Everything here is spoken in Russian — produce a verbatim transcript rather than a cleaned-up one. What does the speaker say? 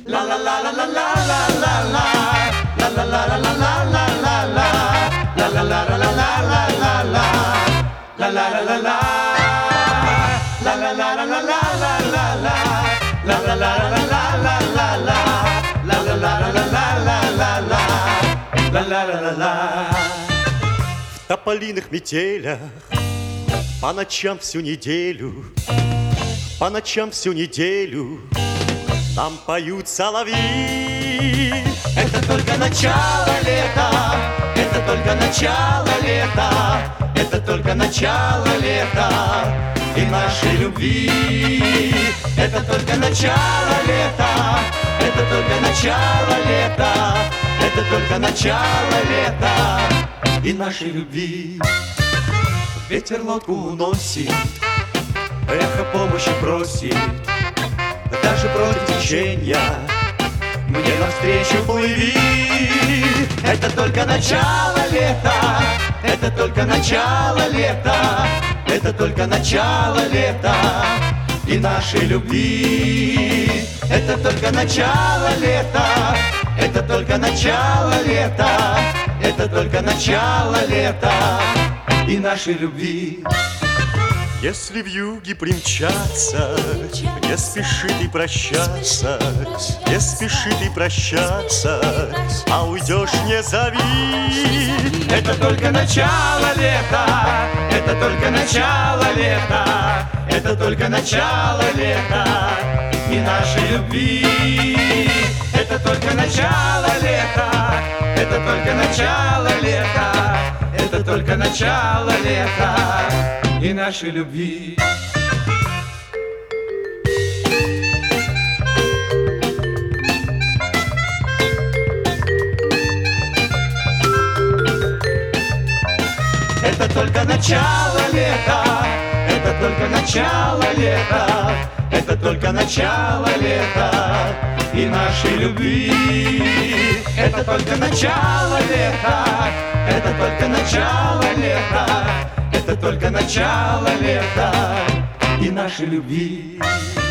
В тополиных метелях по ночам всю неделю, по ночам всю неделю нам поют соловьи. Это только начало лета, это только начало лета, это только начало лета и нашей любви. Это только начало лета, это только начало лета, это только начало лета и нашей любви. Ветер лодку уносит, эхо помощи просит, даже против течения мне навстречу плыви. Это только начало лета, это только начало лета, это только начало лета и нашей любви. Это только начало лета, это только начало лета, это только начало лета и нашей любви. Если в юге примчаться, не спеши ты прощаться, не спеши ты прощаться, а уйдешь не зови. Это только начало лета, это только начало лета, это только начало лета и нашей любви. Это только начало лета, это только начало лета, это только начало лета и нашей любви. Это только начало лета, это только начало лета, это только начало лета и нашей любви. Это только начало лета, это только начало лета, это только начало лета и нашей любви.